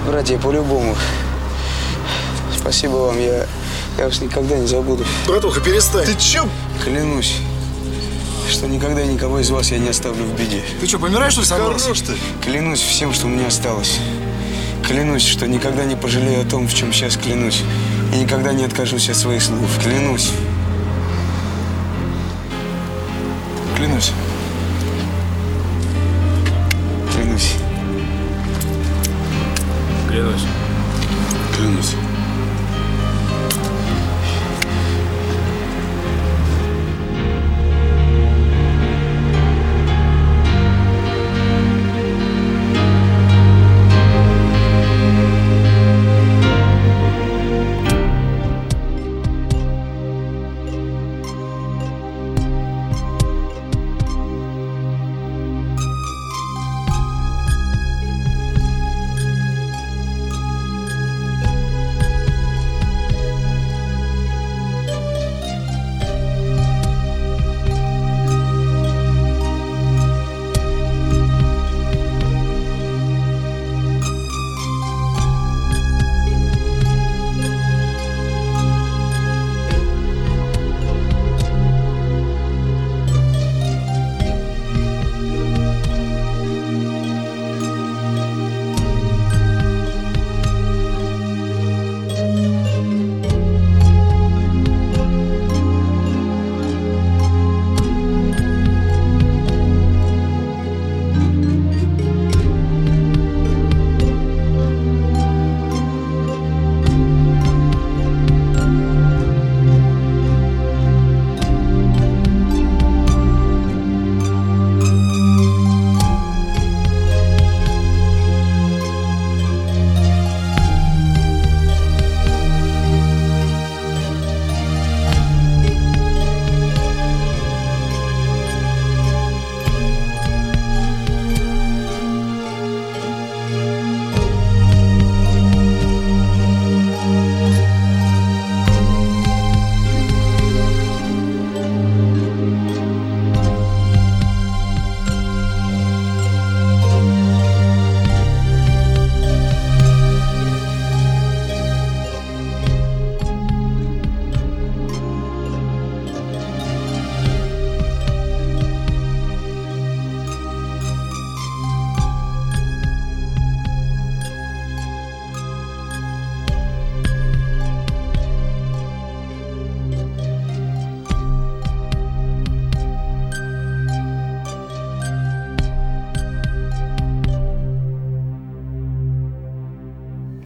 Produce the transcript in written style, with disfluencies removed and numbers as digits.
Братья, по-любому. Спасибо вам, я вас никогда не забуду. Братуха, перестань. Ты чё? Клянусь, что никогда никого из вас я не оставлю в беде. Ты что, помираешь, что ли, собрался? Хорош ты. Клянусь всем, что у меня осталось. Клянусь, что никогда не пожалею о том, в чем сейчас клянусь. И никогда не откажусь от своих слов. Клянусь. Клянусь. Клянусь. Клянусь. Клянусь.